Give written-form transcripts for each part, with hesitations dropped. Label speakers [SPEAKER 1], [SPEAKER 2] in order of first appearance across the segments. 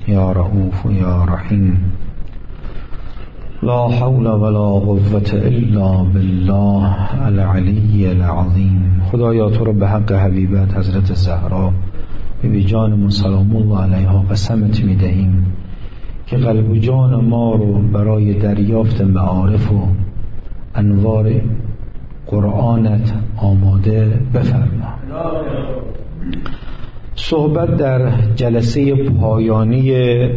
[SPEAKER 1] یا رؤوف یا رحیم. لا حول ولا قوة الا بالله العلی العظیم. خدایا تو رو به حق حبیبت حضرت زهرا بی جانمون سلام الله علیها قسمت میدهیم که قلب و جان ما رو برای دریافت معارف و انوار قرآنت آماده بفرما. صحبت در جلسه پایانی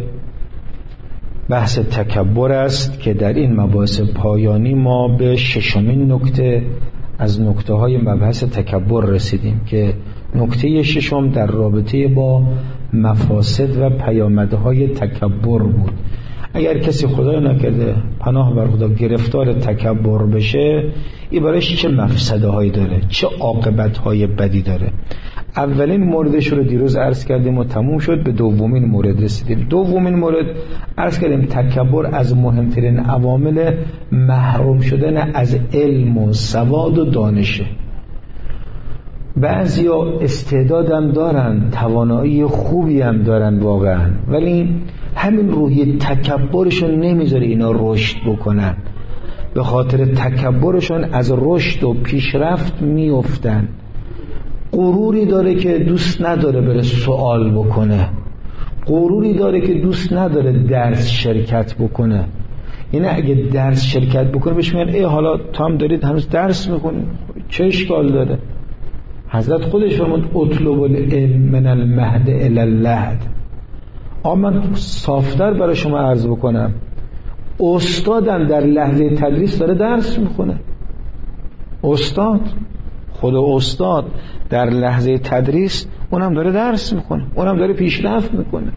[SPEAKER 1] بحث تکبر است که در این مباحث پایانی ما به ششمین نکته از نکته های مبحث تکبر رسیدیم که نکته ششم در رابطه با مفاسد و پیامدهای تکبر بود. اگر کسی خدای نکرده پناه بر خدا گرفتار تکبر بشه، این برایش چه مفسده هایی داره، چه عاقبت های بدی داره. اولین موردش رو دیروز عرض کردیم و تموم شد، به دومین مورد رسیدیم. دومین مورد عرض کردیم تکبر از مهمترین عوامل محروم شدن از علم و سواد و دانشه. بعضیا استعدادم دارن، توانایی خوبی هم دارن واقعا، ولی همین روحی تکبرشون نمیذاره اینا رشد بکنن. به خاطر تکبرشون از رشد و پیشرفت میافتن. غروری داره که دوست نداره بره سوال بکنه، غروری داره که دوست نداره درس شرکت بکنه. یعنی اگه درس شرکت بکنه بهش میگن ای حالا تو هم دارید هنوز درس میکنی، چه اشکال داره؟ حضرت خودش فرمود اطلب العلم من المهد الی اللحد. من صافتر برای شما عرض بکنم، استادم در لحظه تدریس داره درس میخونه. استاد، خود استاد در لحظه تدریس اونم داره درس میکنه، اونم داره پیشرفت میکنه.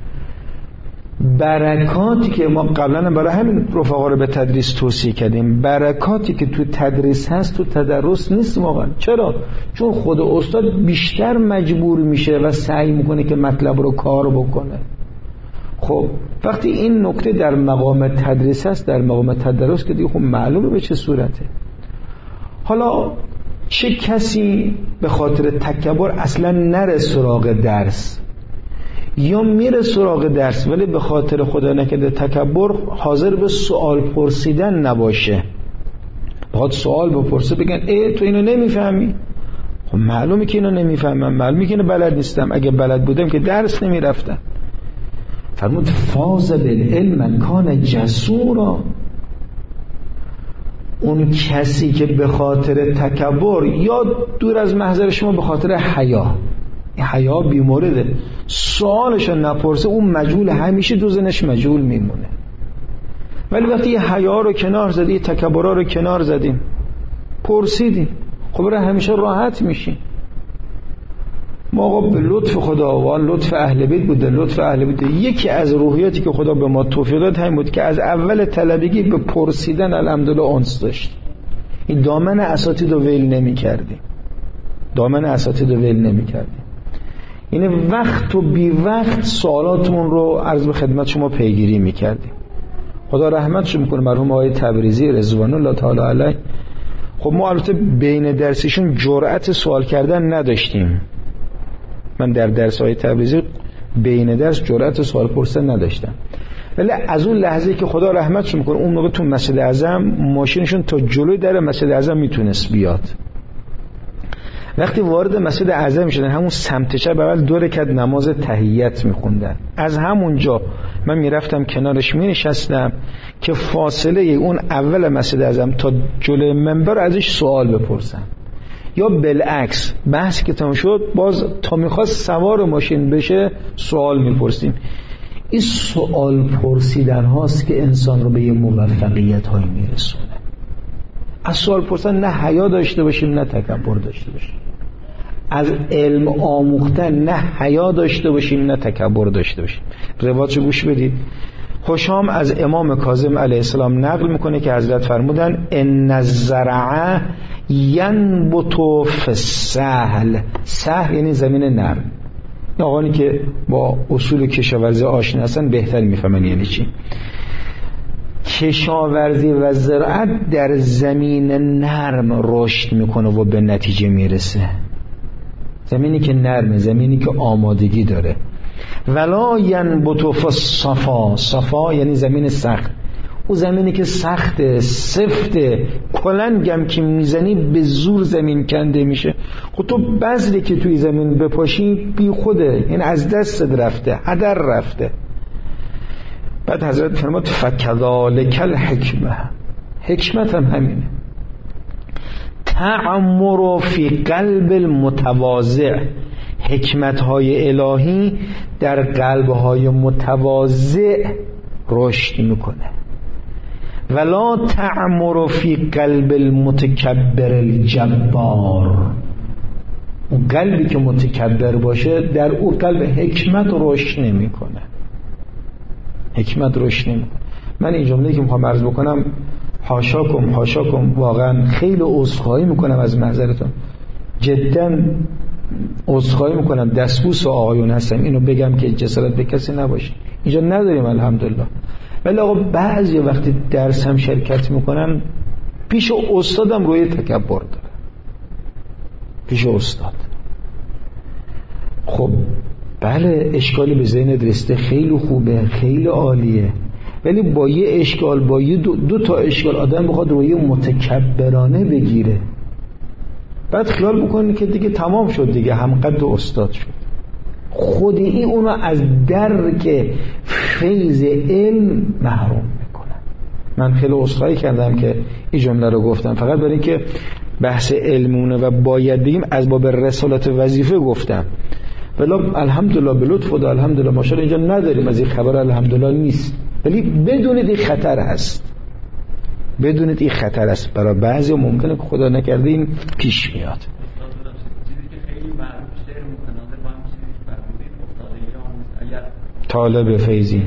[SPEAKER 1] برکاتی که ما قبلا برای همین رفقا رو به تدریس توصیه کردیم، برکاتی که تو تدریس هست تو تدرس نیست واقعا. چرا؟ چون خود استاد بیشتر مجبور میشه و سعی میکنه که مطلب رو کار بکنه. خب وقتی این نکته در مقام تدریس هست، در مقام تدرس که دیگه خب معلومه به چه صورته. حالا چه کسی به خاطر تکبر اصلا نره سراغ درس، یا میره سراغ درس ولی به خاطر خدا نکرده تکبر حاضر به سوال پرسیدن نباشه، بخواد سوال بپرسه بگن ای تو اینو نمیفهمی؟ خب معلومه که اینو نمیفهمم، معلومه که اینو بلد نیستم، اگه بلد بودم که درس نمیرفتم. فرمود فاز بالعلم من کان جسورا. اون کسی که به خاطر تکبر یا دور از محضر شما به خاطر حیا بیمورده سوالشو نپرسه، اون مجهول همیشه دو زنش مجهول میمونه. ولی وقتی یه حیا رو کنار زدی، تکبرها رو کنار زدیم، پرسیدیم، خب برای همیشه راحت میشیم. ما آقا به لطف خدا و لطف اهل بیت بوده، لطف اهل بیت یکی از روحیاتی که خدا به ما توفیق داد همین بود که از اول طلبگی به پرسیدن الحمدلله انس داشت. این دامن اساتید رو ویل نمی کردیم، دامن اساتید رو ویل نمی کردیم. یعنی وقت و بی وقت سوالاتمون رو عرض به خدمت شما پیگیری می کردیم. خدا رحمتش میکنه مرحوم آقای تبریزی رضوان الله تعالی علیه. خب ما البته بین درسیشون جرأت سوال کردن نداشتیم. من در درس های تبریزی بین درس جرأت سوال پرسیدن نداشتم، ولی از اون لحظه که خدا رحمتش میکنه اون موقع تو مسجد اعظم ماشینشون تا جلوی در مسجد اعظم میتونست بیاد. وقتی وارد مسجد اعظم میشدن همون سمت چپ اول 2 رکعت نماز تحیت میخوندن. از همونجا من میرفتم کنارش مینشستم که فاصله اون اول مسجد اعظم تا جلوی منبر ازش سوال بپرسم، یا بالعکس بحث که تمام شد باز تا میخواست سوار ماشین بشه سوال میپرسیم. این سوال پرسیدن هاست که انسان رو به یه موفقیت هایی میرسونه. از سوال پرسیدن نه حیا داشته باشیم نه تکبر داشته باشیم، از علم آموختن نه حیا داشته باشیم نه تکبر داشته باشیم. روایتشو گوش بدید. هشام از امام کاظم علیه السلام نقل میکنه که حضرت فرمودن ان الزرع ینبت فی السهل. سهل یعنی زمین نرم. آقایی که با اصول کشاورزی آشنا هستن بهتر میفهمن یعنی چی. کشاورزی و زراعت در زمین نرم رشد میکنه و به نتیجه میرسه. زمینی که نرمه، زمینی که آمادگی داره. ولا ینبت فی الصفا، صفا یعنی زمین سخت، او زمینی که سخته، سفته، کلنگم که میزنی به زور زمین کنده میشه. خب تو بذری که توی زمین بپاشی بی خوده، یعنی از دست رفته، هدر رفته. بعد حضرت فرمود فکذالک الحکمه، حکمت هم همینه، تعمر فی قلب المتواضع، حکمت‌های الهی در قلب‌های متواضع رشد میکنه. ولا تعمر فی قلب المتکبر الجبار، اون قلبی که متکبر باشه در اون قلب حکمت رشد نمیکنه، حکمت رشد نمیکنه. من این جمله که میخوام عرض بکنم، حاشاکم واقعا خیلی عذرخواهی میکنم از معذرتون، جدا عذرخواهی میکنم، دستبوس و آقایون هستم اینو بگم که جسارت به کسی نباشه، اینجا نداریم الحمدلله. ولی آقا بعضی وقتی درس هم شرکت میکنم پیش استادم روی تکبر داره، پیش استاد. خب بله اشکالی به ذهنت رسیده، خیلی خوبه، خیلی عالیه، ولی با یه اشکال، با یه دو تا اشکال آدم بخواد روی متکبرانه بگیره، بعد خیال بکنی که دیگه تمام شد، دیگه همقدر استاد شد. خودی این اونو از درک فیض علم محروم میکنه. من خیلی عذرخواهی کردم که این جمله رو گفتم، فقط برای اینکه بحث علمونه و باید بگیم از باب رسالت وظیفه گفتم. ولی الحمدلله به لطف خدا، الحمدلله ماشاءالله اینجا نداریم از این خبر، الحمدلله نیست، ولی بدونید این خطر هست، بدونید این خطر است. برای بعضی ممکنه که خدا نکرده این پیش میاد. طالب فیضی،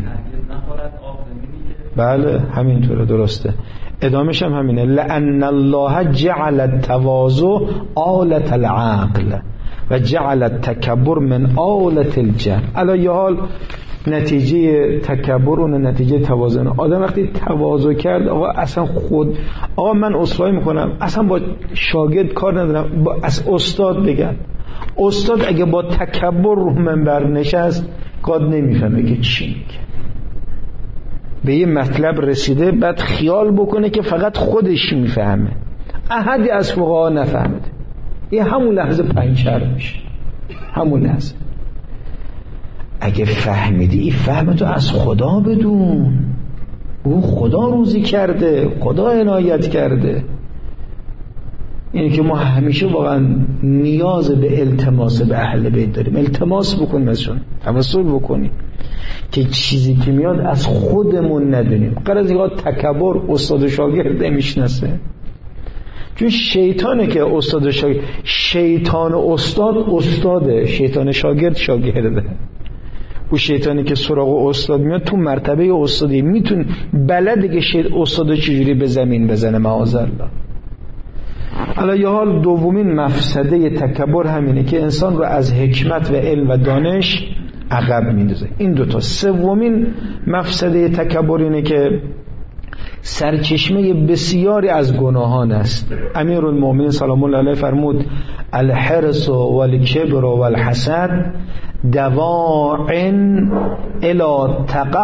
[SPEAKER 1] بله همینطوره، درسته. ادامش هم همینه، لأن الله جعل التواضع آلة العقل و جعل التکبر من آلة الجهل. علی حال نتیجه تکبر و نتیجه تواضع. آدم وقتی تواضع کرد، آقا اصلا خود، آقا من عذرخواهی میکنم، اصلا با شاگرد کار ندارم، با از استاد بگم. استاد اگه با تکبر رو منبر نشست، قاد نمیفهمه که چی میگه، به یه مطلب رسیده، بعد خیال بکنه که فقط خودش میفهمه، احدی از فقها نفهمه. این همون لحظه پنچر میشه، همون لحظه. اگه فهمیدی، این فهمتو از خدا بدون، او خدا روزی کرده، خدا عنایت کرده. اینه که ما همیشه واقعا نیاز به التماس به اهل بیت داریم، التماس بکنیم ازشون، توسل بکنیم که چیزی که میاد از خودمون ندونیم. قرار زیاد تکبر استاد و شاگرد نمیشناسه، چون شیطانه که استاد و شاگرد، شیطان و استاده، شیطان شاگرد شاگرده. او شیطانی که سراغ استاد میاد تو مرتبه استادی، میتونه بلده که استاد چجوری به زمین بزنه، معاذالله. علی حال دومین مفسده تکبر همینه که انسان رو از حکمت و علم و دانش عقب میندازه. این دوتا. سومین مفسده تکبر اینه که سرچشمه بسیاری از گناهان است. امیرالمومنین سلام الله علیه فرمود الحرص والکبر والحسد دواع الی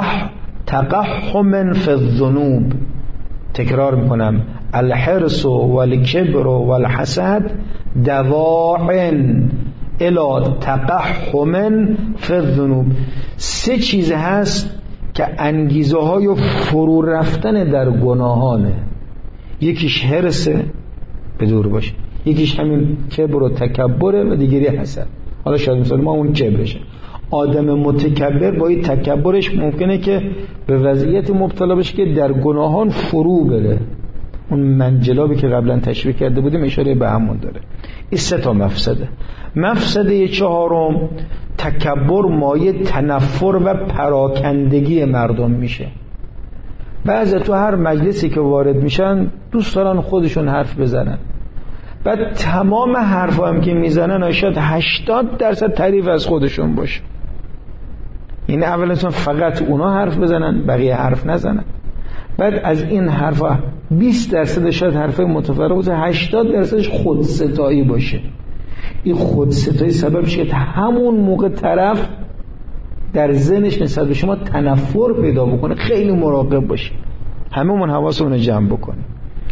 [SPEAKER 1] تقحم فی الذنوب. تکرار میکنم، الحرص والکبر والحسد دواع الی تقحم فی الذنوب. سه چیز هست که انگیزه های فرو رفتن در گناهانه. یکیش حرصه، به دور باشه، یکیش همین کبر و تکبره و دیگری حسد. حالا شاید مثلا ما اون کبرشه. آدم متکبر با این تکبرش ممکنه که به وضعیت مبتلا بشه که در گناهان فرو بره. اون منجلابی که قبلا تشریح کرده بودیم اشاره به همون داره. این سه تا مفسده. مفسده چهارم، تکبر مایه تنفر و پراکندگی مردم میشه. بعضی تو هر مجلسی که وارد میشن دوست دارن خودشون حرف بزنن، بعد تمام حرفا هم که میزنن شاید 80% تعریف از خودشون باشه. این اولا فقط اونا حرف بزنن، بقیه حرف نزنن. بعد از این حرفا 20% شاید حرفای متفرق باشه، 80% خودستایی باشه. این خودستایی سبب میشه که همون موقع طرف در ذهنش نسبت به شما تنفر پیدا بکنه، خیلی مراقب باشید. هممون حواسمون رو جمع بکنیم.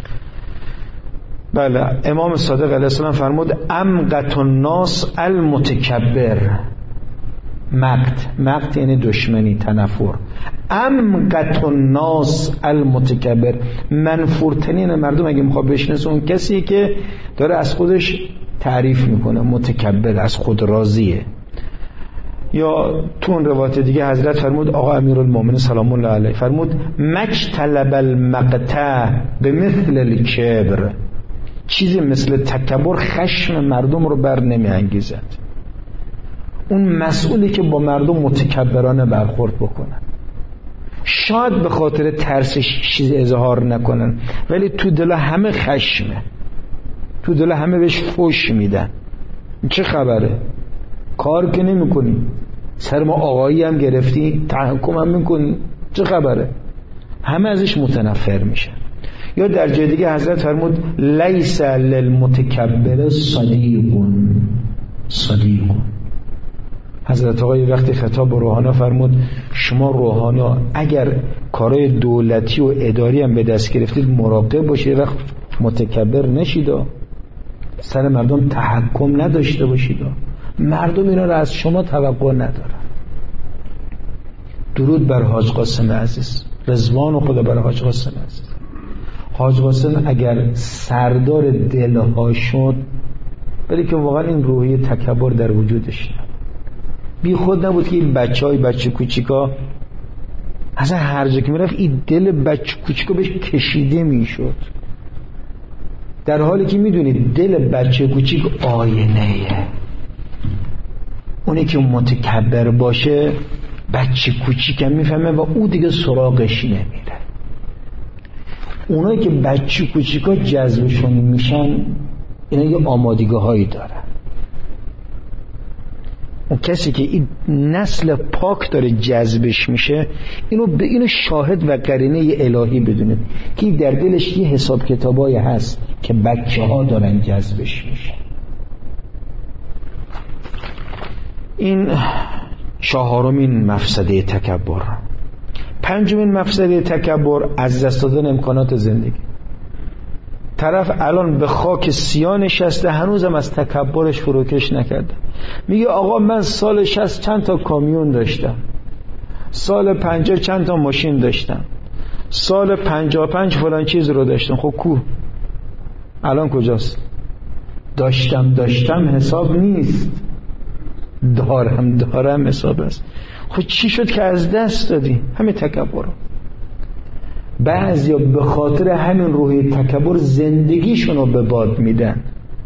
[SPEAKER 1] بله، امام صادق علیه السلام فرمود امقت الناس المتکبر. مقت یعنی دشمنی، تنفر. امقت الناس المتکبر، منفورترین مردم اگه میخواد بشناسه اون کسی که داره از خودش تعریف میکنه، متکبر، از خود راضیه. یا تو اون روایت دیگه حضرت فرمود، آقا امیرالمومنین سلام الله علیه فرمود مجتلب المقتع بمثل الکبر، چیزی مثل تکبر خشم مردم رو بر نمی انگیزد. اون مسئولی که با مردم متکبرانه برخورد بکنن، شاید به خاطر ترسش چیز اظهار نکنن ولی تو دل همه خشمه، تو دل همه بهش فوش میدن. چه خبره؟ کار که نمی کنی، سر ما آقایی هم گرفتی، تحکم هم میکنی، چه خبره؟ همه ازش متنفر میشن. یا در جای دیگه حضرت فرمود لیس للمتکبر صدیق. حضرت آقای وقتی خطاب به روحانا فرمود شما روحانا اگر کارهای دولتی و اداری هم به دست گرفتید مراقب باشید، وقت متکبر نشید، سر مردم تحکم نداشته باشید. مردم اینا رو از شما توقع ندارن. درود بر حاج قاسم عزیز، رضوان و خدا بر حاج قاسم عزیز. حاج قاسم اگر سردار دلها شد، ولی که واقعا این روحیه تکبر در وجودش نبود. بی خود نبود که این بچه کوچیکا اصلا هر جا که میرفت این دل بچه کوچیکا بهش کشیده میشد، در حالی که میدونید دل بچه کوچیک آینه‌ایه. اونی که متکبر باشه بچه کوچیک هم میفهمه و او دیگه سراغش نمیره. اونایی که بچه کوچیکا جذبشون میشن اینا یه آمادگی هایی دارن. اون کسی که این نسل پاک داره جذبش میشه، اینو شاهد و قرینه الهی بدونید که در دلش یه حساب کتابایی هست که بچه ها دارن جذبش میشه. این چهارمین مفسده تکبر. پنجمین مفسده تکبر از دست دادن امکانات زندگی. طرف الان به خاک سیاه نشسته، هنوزم از تکبرش فروکش نکرده. میگه آقا من سال 60 چند تا کامیون داشتم، سال 50 چند تا ماشین داشتم، سال 55 فلان چیز رو داشتم. خب کو؟ الان کجاست؟ داشتم حساب نیست، دارم حساب است. خب چی شد که از دست دادی؟ همین تکبر. بعضیا به خاطر همین روحی تکبر زندگیشونو به باد میدن.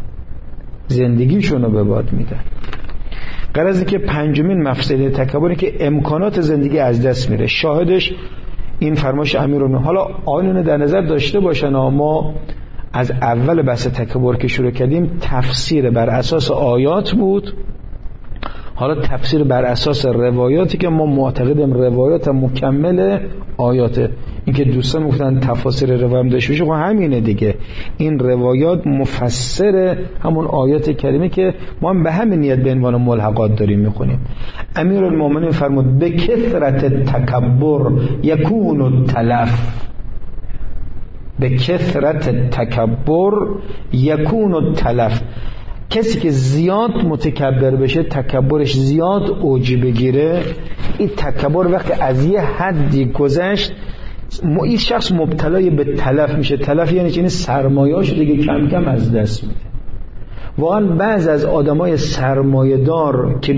[SPEAKER 1] غرضی که پنجمین مفسده تکبری که امکانات زندگی از دست میره. شاهدش این فرمایش امیرالمومنین. حالا آنونو در نظر داشته باشن، ما از اول بحث تکبر که شروع کردیم تفسیر بر اساس آیات بود، حالا تفسیر بر اساس روایاتی که ما معتقدیم روایات مکمل آیاته. این که دوستان گفتن تفاسیر روایت داشته باشه، خب همینه دیگه. این روایات مفسر همون آیات کریمه که ما هم به همین نیت به عنوان ملحقات داریم میخونیم. امیرالمومنین فرمود به کثرت تکبر یکون التلف. به کثرت تکبر یکون التلف. کسی که زیاد متکبر بشه، تکبرش زیاد اوج بگیره، این تکبر وقتی از یه حدی گذشت، این شخص مبتلای به تلف میشه. تلف یعنی چه؟ سرمایه‌اش دیگه کم کم از دست میده. واقعا بعض از آدمای سرمایه‌دار که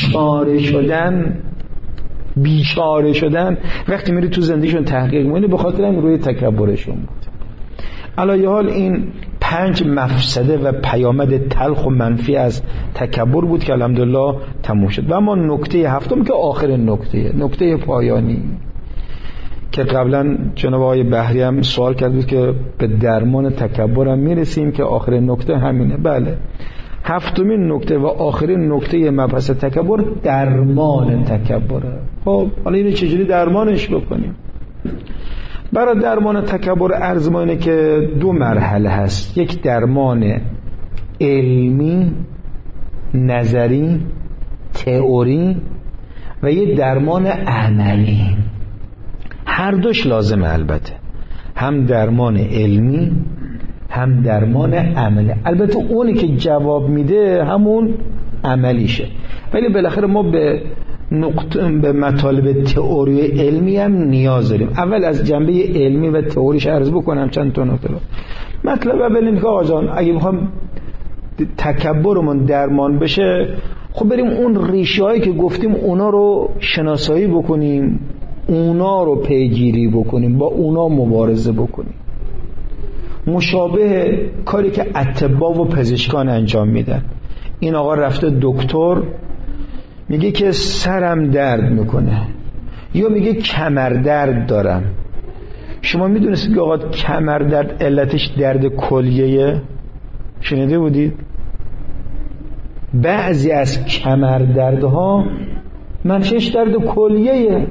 [SPEAKER 1] بیچاره شدن وقتی میری تو زندگیشون تحقیق می‌کنی به خاطر این روی تکبرشون بود. علاوه حال این 5 مفسده و پیامد تلخ و منفی از تکبر بود که الحمدلله تموم شد. و اما نکته هفتم که آخرین نکته پایانی که قبلا جناب آقای بحری هم سوال کرد که به درمان تکبر هم میرسیم که آخرین نکته همینه. بله، هفتمین نکته و آخرین نکته مبحث تکبر درمان تکبره. خب حالا اینو چجوری درمانش بکنیم؟ برای درمان تکبر عرض ما اینه که 2 مرحله هست. یک درمان علمی نظری تئوری و یه درمان عملی. هر دوش لازمه البته، هم درمان علمی هم درمان عملی. البته اونی که جواب میده همون عملیشه، ولی بالاخره ما به مطالب تئوری علمی هم نیاز داریم. اول از جنبه علمی و تئوریش عرض بکنم چند تا نکته. مطلب اول اینه که آقا جان اگه میخوام تکبرمون درمان بشه، خب بریم اون ریشه هایی که گفتیم اونا رو شناسایی بکنیم، اونا رو پیگیری بکنیم، با اونا مبارزه بکنیم، مشابه کاری که اطباء و پزشکان انجام میدن. این آقا رفته دکتر میگه که سرم درد میکنه یا میگه کمر درد دارم. شما میدونستید که آقا کمر درد علتش درد کلیه؟ شنیده بودید؟ بعضی از کمر دردها منشأش درد کلیه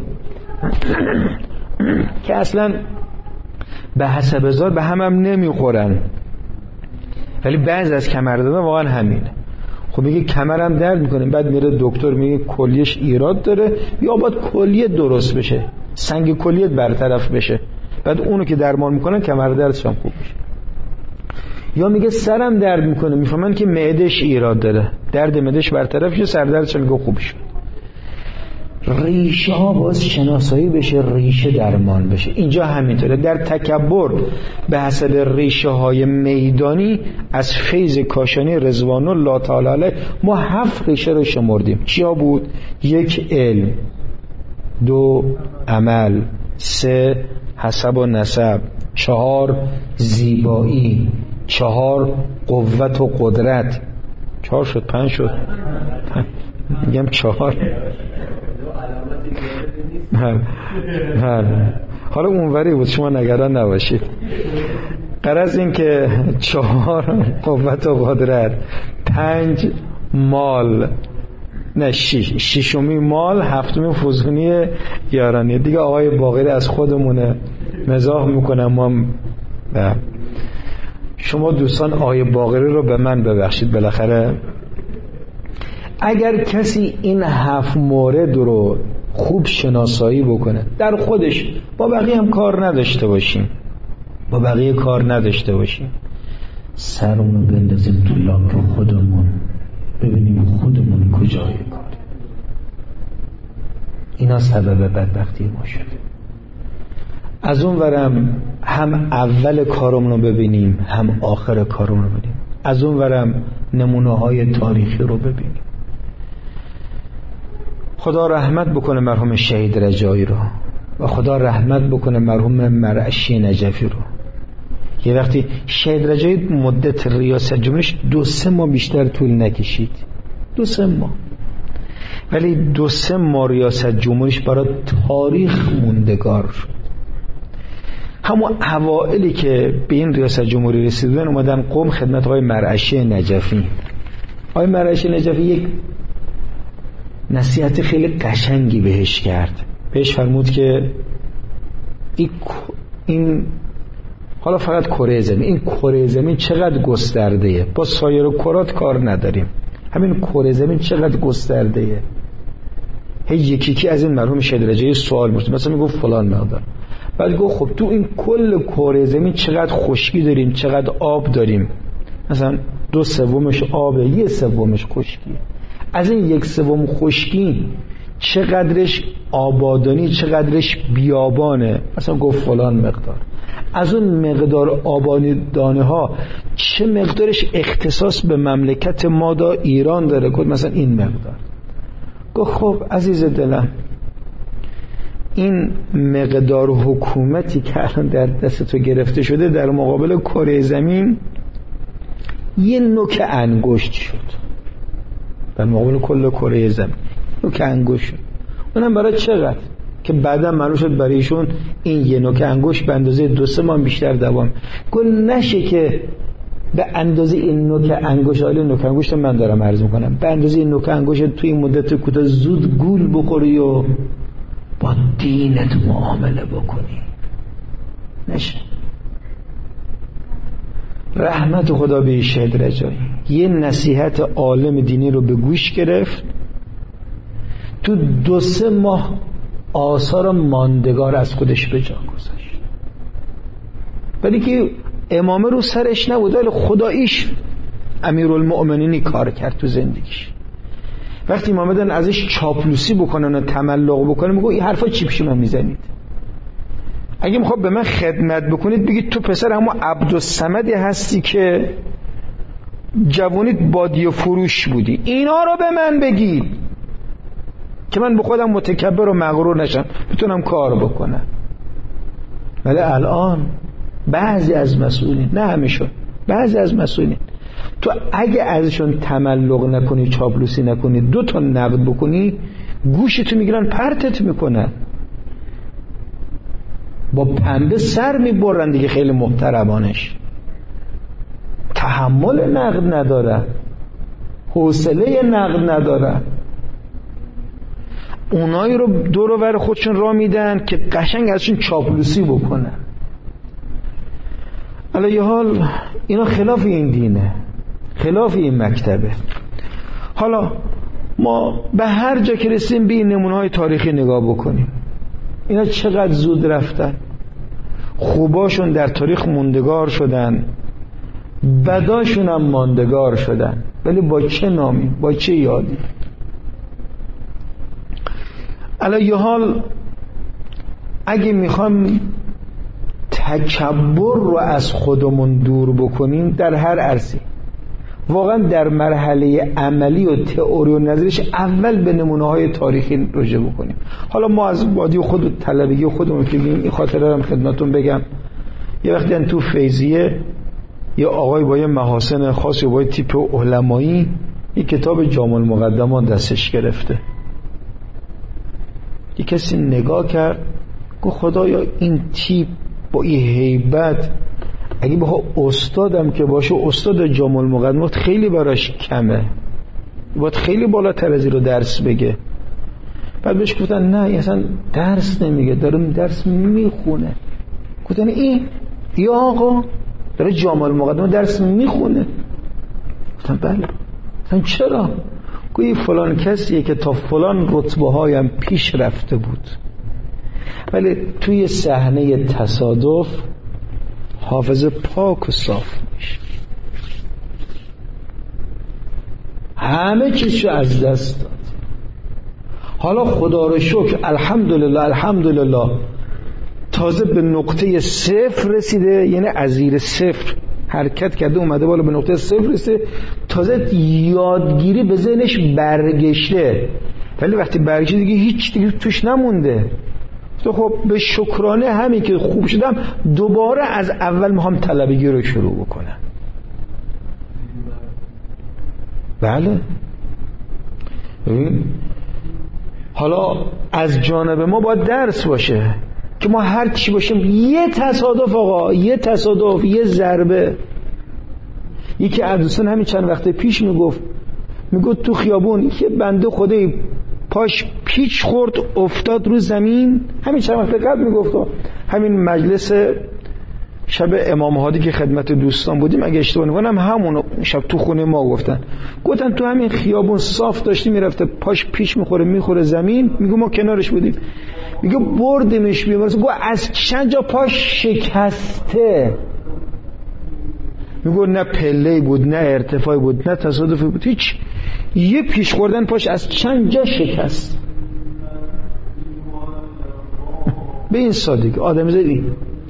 [SPEAKER 1] که اصلا به حسب ظاهر به هم نمیخورن، ولی بعضی از کمر دردها واقعا همینه. خب میگه کمرم درد میکنه، بعد میره دکتر میگه کلیهش ایراد داره یا باید کلیه درست بشه، سنگ کلیه برطرف بشه، بعد اونو که درمان میکنن کمر دردش هم خوب میشه. یا میگه سرم درد میکنه، میفهمن که معدهش ایراد داره، درد معدهش برطرف شه، سر دردش میگه خوب شد. ریشه ها باز شناسایی بشه، ریشه درمان بشه. اینجا همینطوره. در تکبر به حسب ریشه های میدانی از فیض کاشانی رضوان الله تعالی علیه ما 7 ریشه رو شمردیم. چیا بود؟ 1 علم، 2 عمل، 3 حسب و نسب، 4 زیبایی، 4 قوت و قدرت. 4 شد 5 شد میگم 4. حالا اونوری بود، شما نگران نباشید. غرض این که 4 قوت و قدرت، 5 مال، نه 6 مال، 7 فزونی یارانی. دیگه آقای باقری از خودمونه مزاح میکنم ما. شما دوستان آقای باقری رو به من ببخشید، بالاخره اگر کسی این 7 مورد رو خوب شناسایی بکنه در خودش، با بقیه هم کار نداشته باشیم، سرمونو بندازیم تو لاک خودمون، ببینیم خودمون کجای کاری. اینا سبب بدبختی ما شده. از اون ورم هم اول کارمون رو ببینیم هم آخر کارمون رو ببینیم. از اون ورم نمونه های تاریخی رو ببینیم. خدا رحمت بکنه مرحوم شهید رجایی رو و خدا رحمت بکنه مرحوم مرعشی نجفی رو. یه وقتی شهید رجایی مدت ریاست جمهوریش 2-3 ماه بیشتر طول نکشید، 2-3 ماه، ولی 2-3 ماه ریاست جمهوریش برای تاریخ موندگار شد. همون اوائلی که به این ریاست جمهوری رسیدن اومدن قم خدمت آقای مرعشی نجفی. آقای مرعشی نجفی یک نصیحت خیلی قشنگی بهش کرد. بهش فرمود که این حالا فقط کره زمین، این کره زمین چقدر گسترده‌ایه، با سایر کرات کار نداریم، همین کره زمین چقدر گسترده‌ایه. هی یکی از این مرحوم شهید رجایی سوال می‌پرسید، مثلا میگفت فلان مقدار، بعد گفت خب تو این کل کره زمین چقدر خشکی داریم، چقدر آب داریم؟ مثلا 2/3 آبه، 1/3 خشکی. از این 1/3 خشکی چقدرش آبادانی، چقدرش بیابانه؟ مثلا گفت فلان مقدار. از اون مقدار آبادانه ها چه مقدارش اختصاص به مملکت ما دا ایران داره؟ گفت مثلا این مقدار. گفت خب عزیز دلم، این مقدار حکومتی که الان در دست تو گرفته شده در مقابل کره زمین یه نوک انگشت شد، در مقابل کل کره زمین نوک انگشت شد. اونم برای چقدر که بعدا معلوم شد برای ایشون این یه نوک انگشت به اندازه 2-3 ماه بیشتر دوام. گفت نشه که به اندازه این نوک انگشت، حالا نوک انگشت من دارم عرض میکنم، به اندازه این نوک انگشت تو این مدت کوتاه زود گول بخوری و با دینت معامله بکنی. نشه. رحمت خدا به شهید رجایی یه نصیحت عالم دینی رو به گوش گرفت، تو 2-3 ماه آثار ماندگار از خودش به جا گذاشت. ولی که امامه رو سرش نبود، ولی خداییش امیرالمؤمنینی کار کرد تو زندگیش. وقتی امام بدن ازش چاپلوسی بکنن و تملق بکنن، میگه این حرفا چی پیش من میزنید؟ اگه میخواد به من خدمت بکنید بگید تو پسر همون عبدالصمدی هستی که جوانیت بادیه فروش بودی، اینا رو به من بگید که من به خودم متکبر و مغرور نشم، بتونم کار بکنم. ولی الان بعضی از مسئولین، نه همشون، بعضی از مسئولین، تو اگه ازشون تملق نکنی، چاپلوسی نکنی، 2 تا نقد بکنی، گوشتو میگیرن پرتت میکنن، با پنبه سر میبرن دیگه. خیلی محترمانش تحمل نقد ندارن، حوصله نقد ندارن. اونایی رو دور و بر خودشون راه میدن که قشنگ ازشون چاپلوسی بکنن. علی حال اینا خلاف این دینه، خلاف این مکتبه. حالا ما به هر جا که رسیم به این نمونه‌های تاریخی نگاه بکنیم، اینا چقدر زود رفتن، خوباشون در تاریخ موندگار شدن، بداشون هم ماندگار شدن، ولی با چه نامی، با چه یادی. علی حال اگه میخوام تکبر رو از خودمون دور بکنیم در هر عرصه، واقعا در مرحله عملی و تئوری و نظریش اول به نمونه‌های تاریخی رجوع بکنیم. حالا ما از بادی خود و طلبگی خودمون که بگیم، این خاطره رو خدمتتون بگم. یه وقتی تو فیضیه یه آقای با یه محاسن خاصی، با یه تیپ علمایی، یه کتاب جامع المقدمان دستش گرفته. یه کسی نگاه کرد، گفت خدایا این تیپ با این هیبت اگه بخواه استادم که باشه، استاد جامع المقدمات خیلی براش کمه، باید خیلی بالاتر از این رو درس بگه. بعد بهش گفتن نه اصلا درس نمیگه، داره درس میخونه. گفتن این یا آقا داره جامع المقدمات درس میخونه؟ گفتن بله. گفتن چرا؟ گویی فلان کسیه که تا فلان رتبه هایم پیش رفته بود، ولی توی صحنه تصادف حافظه پاک و صاف میشه، همه چیزشو از دست داد. حالا خدا رو شکر، الحمدلله الحمدلله، تازه به نقطه 0 رسیده، یعنی از زیر 0 حرکت کرده اومده بالا به نقطه 0 رسیده، تازه یادگیری به ذهنش برگشته. ولی وقتی برگشته دیگه هیچ دیگه توش نمونده. تو خب به شکرانه همین که خوب شدم، دوباره از اول میخوام طلبگی رو شروع بکنم. بله. حالا از جانب ما باید درس باشه که ما هر چی باشیم، یه تصادف آقا، یه تصادف، یه ضربه. یکی از دوستان همین چند وقت پیش میگفت تو خیابون یه بنده خدایی پاش پیچ خورد، افتاد رو زمین. همین چند وقت قبل میگفت، همین مجلس شب امام هادی که خدمت دوستان بودیم، اگه اشتباه نکنم همون شب تو خونه ما گفتن تو همین خیابون صاف داشتی میرفته، پاش پیچ میخوره زمین. میگه ما کنارش بودیم، میگه بردیمش بیمارستان، میگه از چند جا پاش شکسته. میگه نه پله بود، نه ارتفاعی بود، نه تصادفی بود، هیچ، یه پیش خوردن پاش از چند جا شکست. به این سادگی آدم زدی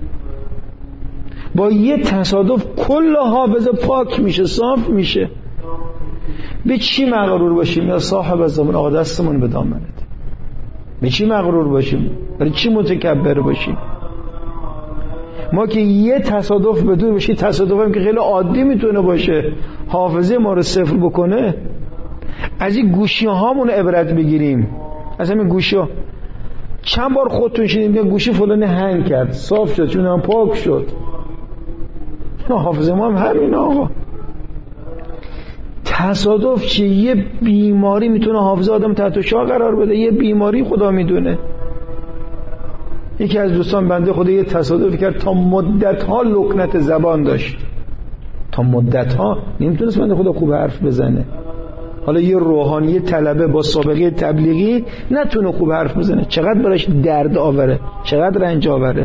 [SPEAKER 1] با یه تصادف کل حافظه پاک میشه، صاف میشه. به چی مغرور باشیم یا صاحب زمان؟ آقا دستمون به دامنت. به چی مغرور باشیم؟ برای چی متکبر باشیم؟ ما که یه تصادف بدون باشی، تصادف هم که خیلی عادی میتونه باشه، حافظه ما رو صفر بکنه. از این گوشی هامون عبرت بگیریم. از همین گوشی ها چند بار خودتون شنیدین گوشی فلان هنگ کرد، صاف شد، چون هم پاک شد. حافظه ما هم همین آقا. تصادف چیه؟ یه بیماری میتونه حافظه آدم تحت شعاع قرار بده، یه بیماری خدا میدونه. یکی از دوستان بنده خدا یه تصادف کرد، تا مدت‌ها لکنت زبان داشت، تا مدت‌ها نمیتونست بنده خدا خوب حرف بزنه. حالا یه روحانی طلبه با سابقه تبلیغی نتونه خوب حرف بزنه، چقدر براش درد آوره، چقدر رنج آوره.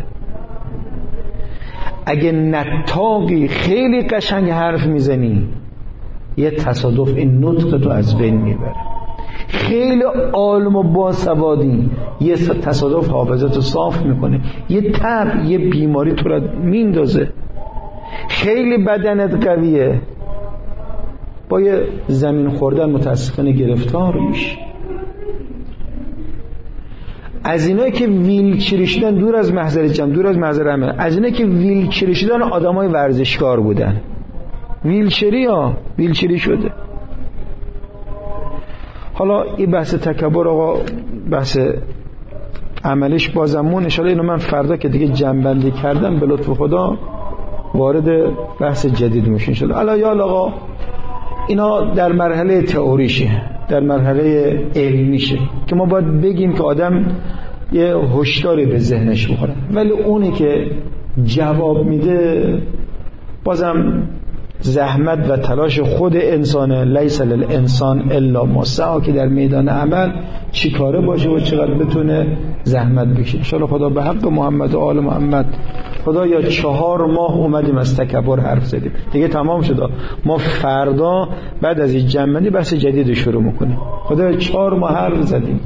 [SPEAKER 1] اگه نطاقی خیلی قشنگ حرف میزنی، یه تصادف این نطق تو از بین میبره. خیلی عالم و باسوادی، یه تصادف حافظتو صاف میکنه، یه تب، یه بیماری تو را میندازه. خیلی بدنت قویه، با یه زمین خوردن متاسفانه گرفتار میشی. از اینایی که ویلچری شدن، دور از محضر جمع، دور از محضر همه، از اینایی که ویلچری شدن آدمای ورزشکار بودن. ویلچری شده. حالا این بحث تکبر آقا بحث عملش بازمون انشاءالله اینو من فردا که دیگه جنبندی کردم به لطف خدا وارد بحث جدید میشه انشاءالله. الان آقا اینا در مرحله تئوریشه، در مرحله علمیشه که ما باید بگیم که آدم یه هشداری به ذهنش بخوره، ولی اونی که جواب میده بازم زحمت و تلاش خود انسانه. لیس للانسان الا ما سعی، که در میدان عمل چی کاره باشه و چقدر بتونه زحمت بکشه. انشاءالله خدا به حق محمد و آل محمد. خدا یا 4 ماه اومدیم از تکبر حرف زدیم، دیگه تمام شد. ما فردا بعد از این جنبندی بحث جدید شروع میکنیم. خدا 4 ماه حرف زدیم.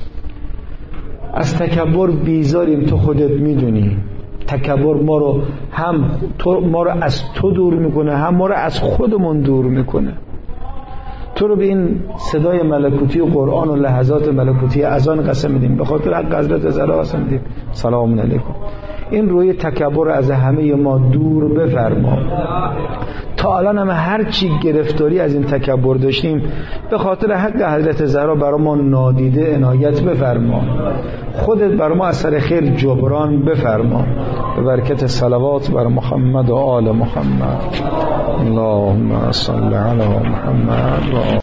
[SPEAKER 1] از تکبر بیزاریم، تو خودت میدونی. تکبر ما رو از تو دور میکنه، هم ما رو از خودمون دور میکنه. تو رو به این صدای ملکوتی و قرآن و لحظات ملکوتی اذان قسم میدیم، به خاطر حق حضرت زهرا قسم میدیم. سلام علیکم. این روی تکبر از همه ما دور بفرما. تا الان هم هر چی گرفتاری از این تکبر داشتیم به خاطر حق حضرت زهرا برای ما نادیده عنایت بفرما. خودت برای ما اثر خیر جبران بفرما. به برکت صلوات بر محمد و آل محمد. اللهم صل علی محمد.